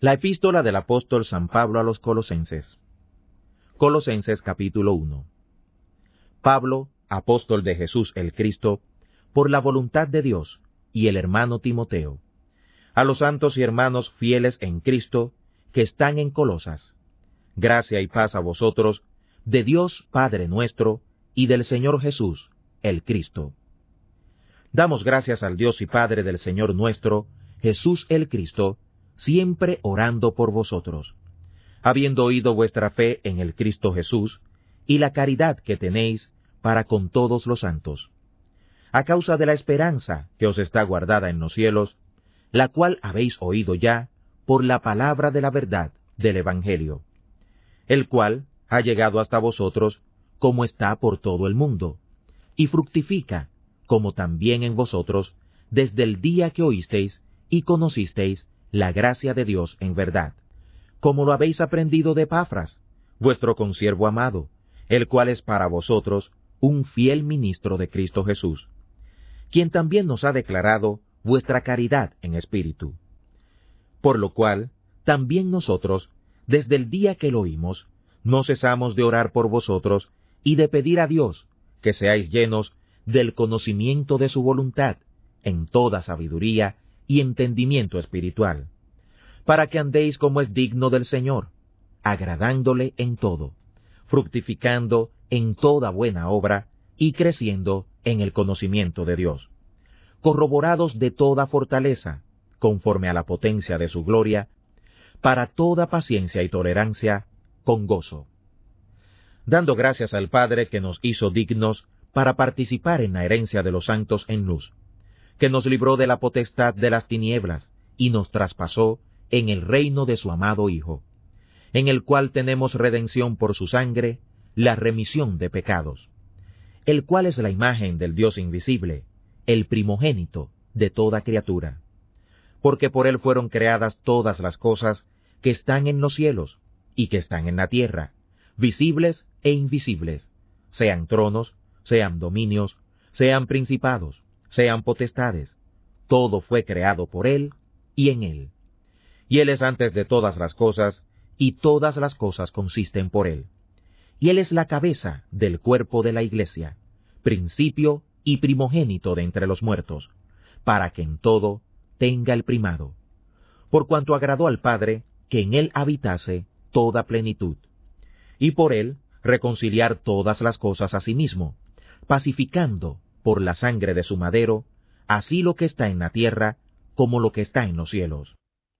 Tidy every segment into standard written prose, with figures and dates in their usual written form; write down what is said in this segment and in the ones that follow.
La epístola del apóstol San Pablo a los Colosenses. Colosenses capítulo 1. Pablo, apóstol de Jesús el Cristo, por la voluntad de Dios, y el hermano Timoteo, a los santos y hermanos fieles en Cristo, que están en Colosas. Gracia y paz a vosotros, de Dios Padre nuestro, y del Señor Jesús, el Cristo. Damos gracias al Dios y Padre del Señor nuestro, Jesús el Cristo, siempre orando por vosotros, habiendo oído vuestra fe en el Cristo Jesús, y la caridad que tenéis para con todos los santos, a causa de la esperanza que os está guardada en los cielos, la cual habéis oído ya por la palabra de la verdad del Evangelio, el cual ha llegado hasta vosotros como está por todo el mundo, y fructifica, como también en vosotros, desde el día que oísteis y conocisteis la gracia de Dios en verdad, como lo habéis aprendido de Epafras, vuestro consiervo amado, el cual es para vosotros un fiel ministro de Cristo Jesús, quien también nos ha declarado vuestra caridad en espíritu. Por lo cual, también nosotros, desde el día que lo oímos, no cesamos de orar por vosotros y de pedir a Dios que seáis llenos del conocimiento de su voluntad, en toda sabiduría y entendimiento espiritual, para que andéis como es digno del Señor, agradándole en todo, fructificando en toda buena obra y creciendo en el conocimiento de Dios, corroborados de toda fortaleza, conforme a la potencia de su gloria, para toda paciencia y tolerancia, con gozo, dando gracias al Padre que nos hizo dignos para participar en la herencia de los santos en luz, que nos libró de la potestad de las tinieblas y nos traspasó en el reino de su amado Hijo, en el cual tenemos redención por su sangre, la remisión de pecados, el cual es la imagen del Dios invisible, el primogénito de toda criatura, porque por él fueron creadas todas las cosas que están en los cielos y que están en la tierra, visibles e invisibles, sean tronos, sean dominios, sean principados, sean potestades, todo fue creado por él y en él. Y él es antes de todas las cosas, y todas las cosas consisten por él. Y él es la cabeza del cuerpo de la Iglesia, principio y primogénito de entre los muertos, para que en todo tenga el primado, por cuanto agradó al Padre que en él habitase toda plenitud, y por él reconciliar todas las cosas a sí mismo, pacificando por la sangre de su madero, así lo que está en la tierra como lo que está en los cielos.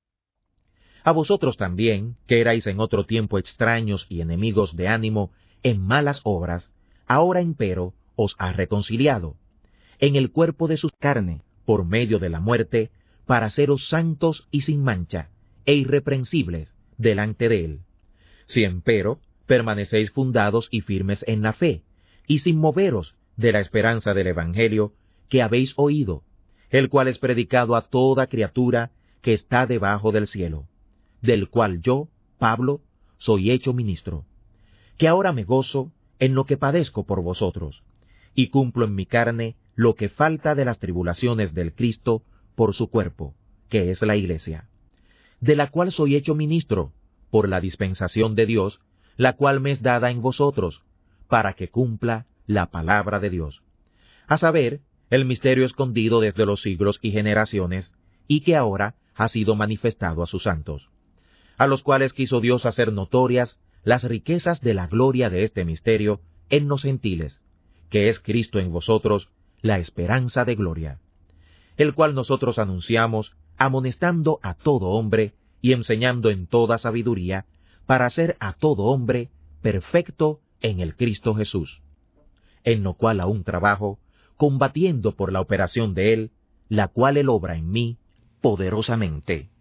A vosotros también, que erais en otro tiempo extraños y enemigos de ánimo en malas obras, ahora empero os ha reconciliado, en el cuerpo de su carne, por medio de la muerte, para haceros santos y sin mancha, e irreprensibles delante de él. Si empero permanecéis fundados y firmes en la fe, y sin moveros de la esperanza del Evangelio que habéis oído, el cual es predicado a toda criatura que está debajo del cielo, del cual yo, Pablo, soy hecho ministro, que ahora me gozo en lo que padezco por vosotros, y cumplo en mi carne lo que falta de las tribulaciones del Cristo por su cuerpo, que es la Iglesia, de la cual soy hecho ministro, por la dispensación de Dios, la cual me es dada en vosotros, para que cumpla la palabra de Dios, a saber, el misterio escondido desde los siglos y generaciones, y que ahora ha sido manifestado a sus santos, a los cuales quiso Dios hacer notorias las riquezas de la gloria de este misterio en los gentiles, que es Cristo en vosotros, la esperanza de gloria, el cual nosotros anunciamos, amonestando a todo hombre y enseñando en toda sabiduría, para hacer a todo hombre perfecto en el Cristo Jesús, en lo cual aún trabajo, combatiendo por la operación de él, la cual él obra en mí poderosamente.